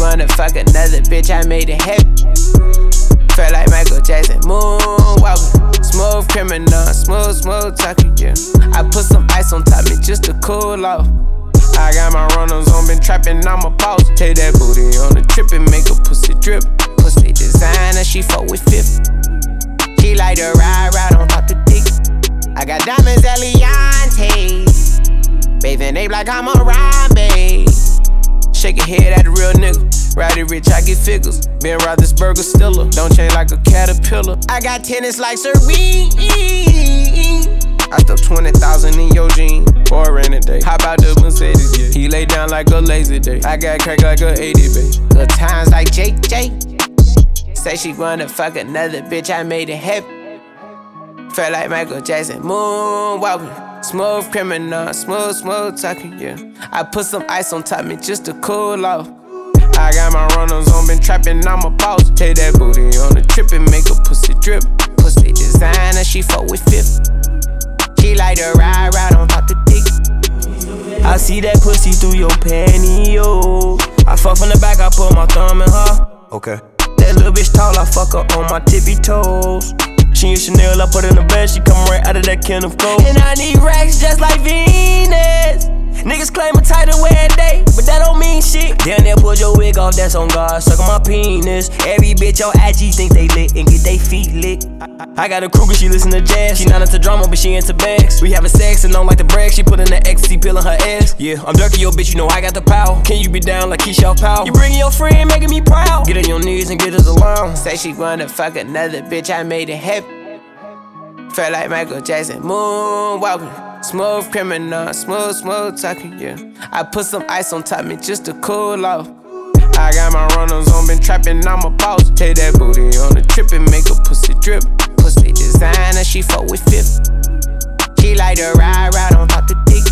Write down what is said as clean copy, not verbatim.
wanna fuck another bitch, I made it happen. Felt like Michael Jackson, moonwalking. Smooth criminal, smooth talking, yeah. I put some ice on top me just to cool off. I got my runners on, been trapping, I'm a boss. Take that booty on the trip and make a pussy drip. Pussy designer, she fuck with fifth. She like to ride on top the dick. I got diamonds, Eliantte. Bathing ape like I'm a rhyme, babe. Shake your head at the real nigga. Rowdy rich, I get figures. Ben Roethlisberger stiller. Don't change like a caterpillar. I got tennis like Serene. I stuffed 20,000 in your jeans for a rainy day. Hop out the Mercedes, yeah. He lay down like a lazy day. I got crack like a 80, babe. Good times like JJ. Say she wanna fuck another bitch, I made it happen. Felt like Michael Jackson, moonwalking. Smooth criminal, smooth talking, yeah. I put some ice on top me just to cool off. I got my runners on, been trapping, I'm a boss. Take that booty on the trip and make a pussy drip. Pussy designer, she fuck with fifth. She like to ride on top the dick. I see that pussy through your pantyhose. I fuck from the back, I put my thumb in her. Okay. That little bitch tall, I fuck her on my tippy toes. She in Chanel, I put her in the bed, she come right out of that can of coke. And I need racks just like Venus. Niggas claim a title every day, but that don't mean shit. Down there, pull your wig off, that's on God, suck on my penis. Every bitch on IG think they lit and get they feet licked. I got a Kruger, she listen to jazz. She not into drama, but she into bags. We having sex and don't like to brag. She put in the ecstasy pill in her ass. Yeah, I'm dirty, your bitch, you know I got the power. Can you be down like Keisha Powell? You bringing your friend, making me proud. Get on your knees and get us alone. Say she wanna fuck another bitch, I made it happen. Felt like Michael Jackson, moonwalking. Smooth criminal, smooth talking, yeah. I put some ice on top me just to cool off. I got my runners on, been trapping, I'm a boss. Take that booty on the trip and make a pussy drip. Pussy designer, she fuck with fifth. She like to ride on top the dick.